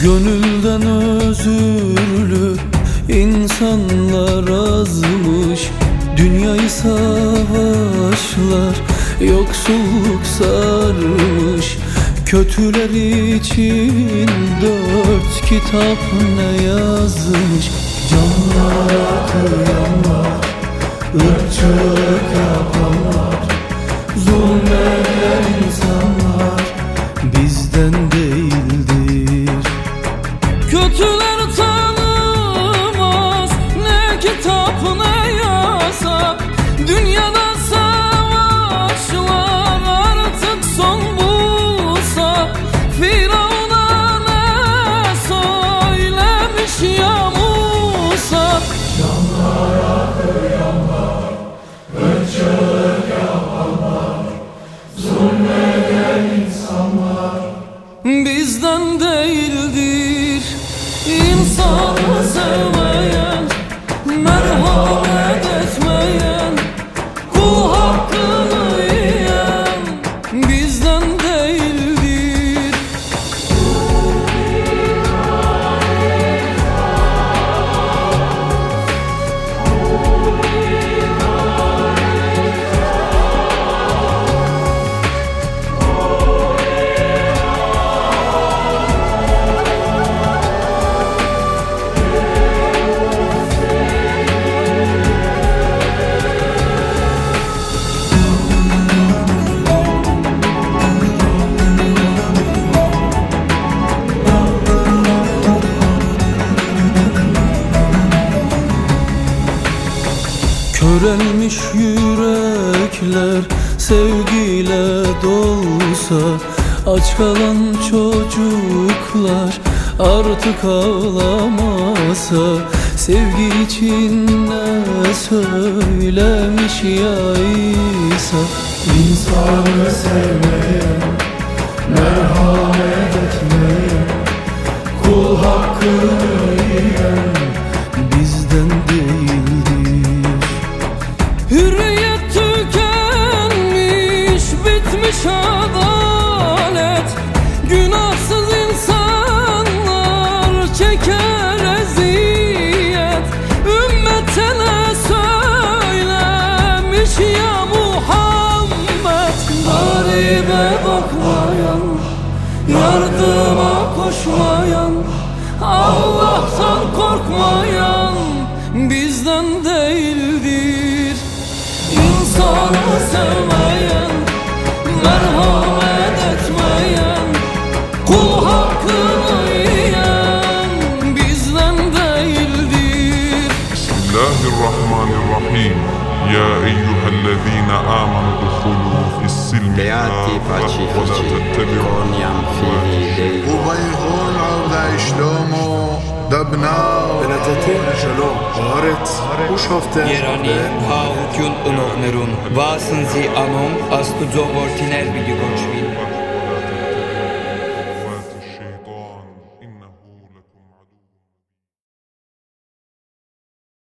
Gönülden özürlü insanlar azmış. Dünyayı savaşlar, yoksulluk sarmış. Kötüler için 4 kitap ne yazmış. Canlara kıyanlar, ırkçılık yapanlar, zulmeden insanlar bizden değildir. Kötüler tanımaz ne kitap ne yasak. Dünyada savaşlar artık son bulsa. Firavun'a ne söylemiş ya Musa? Canlara kıyanlar, ırkçılık yapanlar, zulmeden insanlar bizden değildir. İnsanı sevmeyen, merhamet etmeyen, kul hakkını yiyen bizden değildir. Körelmiş yürekler sevgiyle dolsa. Aç kalan çocuklar artık ağlamasa. Sevgi için ne söylemiş ya İsa? İnsanı sevmeyen, merhamet etmeyen, kul hakkını yiyen bizden değildir. Hürriyet tükenmiş, bitmiş adalet. Günahsız insanlar çeker eziyet. Ümmete ne söylemiş ya Muhammed? Garibe bakmayan, yardıma koşmayan, Allah'tan korkmayan bizden değildir. İnsanı sevmeyen, merhamet etmeyen, kul hakkını yiyen bizden değildir. Bismillahirrahmanirrahim. Ya eyyühellezine amanu dukhulu fissilmi kaffa ve la tettebi'u وبيهون عوضة شلومو دبناو بنتتي شلوم غارت وشوفته Jerani hautjun unohnerun. Vasen sie anon, as du so vortiner wie die Gottschwil.